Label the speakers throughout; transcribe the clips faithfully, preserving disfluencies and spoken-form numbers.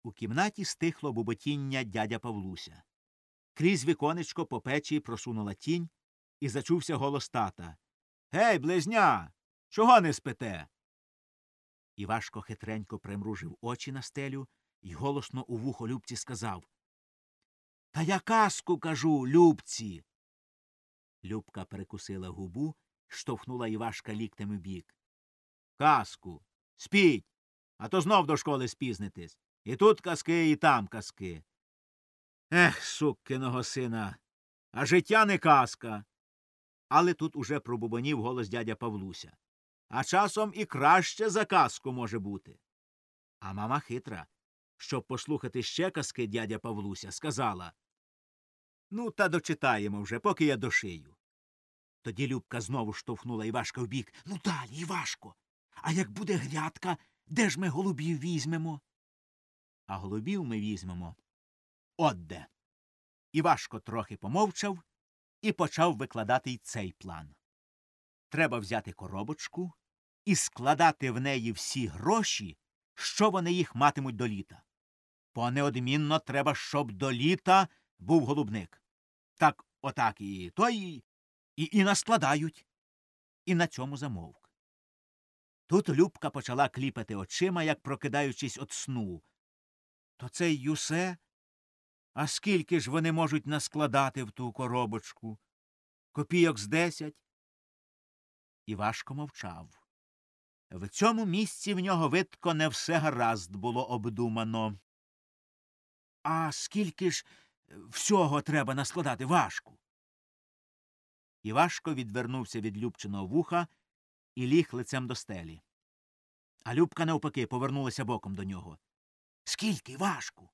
Speaker 1: У кімнаті стихло буботіння дядя Павлуся. Крізь віконечко по печі просунула тінь, і зачувся голос тата. «Гей, близня! Чого не спите?» Івашко хитренько примружив очі на стелю і голосно у вухо Любці сказав. «Та я казку кажу, Любці!» Любка перекусила губу, штовхнула Івашка ліктем у бік. «Казку! Спіть! А то знов до школи спізнитесь. І тут казки, і там казки. Ех, сукиного сина, а життя не казка!» Але тут уже пробубонів голос дядя Павлуся. «А часом і краще за казку може бути». А мама хитра, щоб послухати ще казки дядя Павлуся, сказала. «Ну, та дочитаємо вже, поки я дошию». Тоді Любка знову штовхнула Івашка вбік. «Ну далі, Івашко, а як буде грядка, де ж ми голубів візьмемо?» «А голубів ми візьмемо от де». Івашко трохи помовчав і почав викладати й цей план. Треба взяти коробочку і складати в неї всі гроші, що вони їх матимуть до літа. Бо неодмінно треба, щоб до літа був голубник. Так отак і той, і, і наскладають. І на цьому замовк. Тут Любка почала кліпати очима, як прокидаючись від сну. То це й усе? А скільки ж вони можуть наскладати в ту коробочку? Копійок з десять? Івашко мовчав. В цьому місці в нього, видко, не все гаразд було обдумано. «А скільки ж всього треба наскладати, Вашку?» Івашко відвернувся від Любчиного вуха і ліг лицем до стелі. А Любка, навпаки, повернулася боком до нього. «Скільки, Вашку?»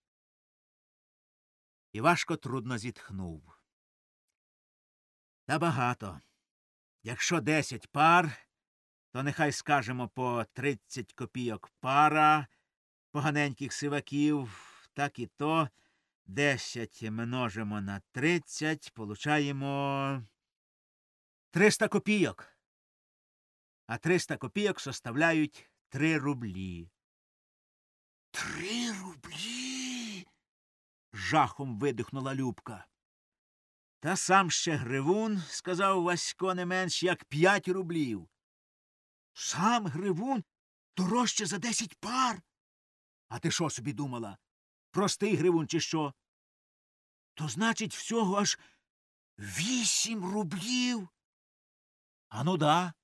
Speaker 1: Івашко трудно зітхнув. «Та багато. Якщо десять пар, то нехай скажемо по тридцять копійок пара поганеньких сиваків, так і то десять множимо на тридцять, получаємо триста копійок. А триста копійок составляють три рублі». «Три рублі?» – жахом видихнула Любка. «Та сам ще гривун, – сказав Васько, не менш, як п'ять рублів». «Сам гривун дорожче за десять пар? А ти що собі думала? Простий гривун чи що? То значить всього аж вісім рублів?» «А ну да.